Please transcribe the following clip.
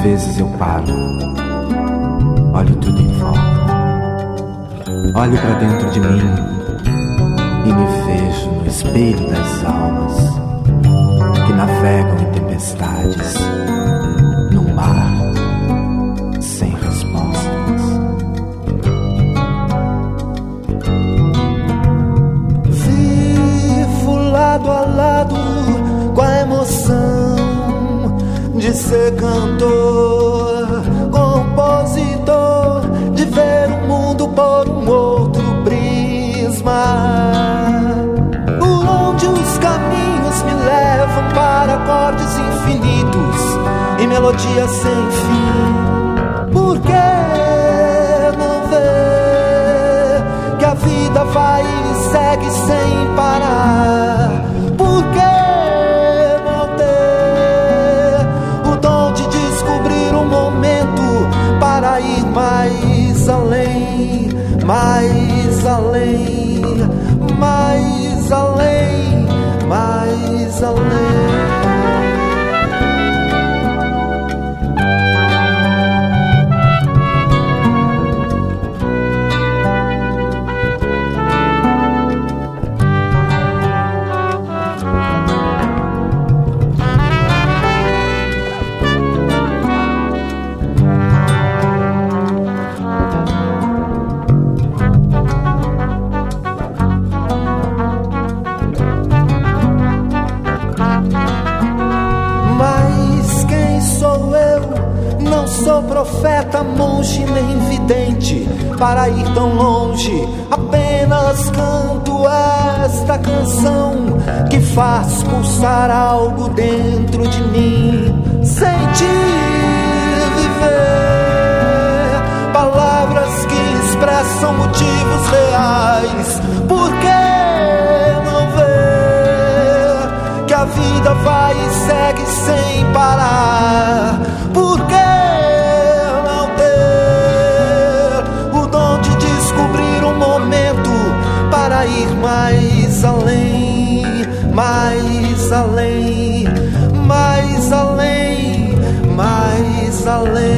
vezes eu paro, olho tudo em volta, olho pra dentro de mim e me vejo no espelho das almas que navegam em tempestades, num mar sem respostas. Vivo lado a lado com a emoção de ser cantor, compositor, de ver o mundo por um outro prisma, por onde os caminhos me levam para acordes infinitos e melodias sem fim. Por que não ver que a vida vai e segue sem parar? Por que não ter o dom de descobrir um momento para ir mais além, mais além, mais além, mais além? Sou profeta, monge nem vidente para ir tão longe. Apenas canto esta canção que faz pulsar algo dentro de mim. Sentir, viver palavras que expressam motivos reais. Por que não ver que a vida vai e segue sem parar? Por que para ir mais além, mais além, mais além, mais além?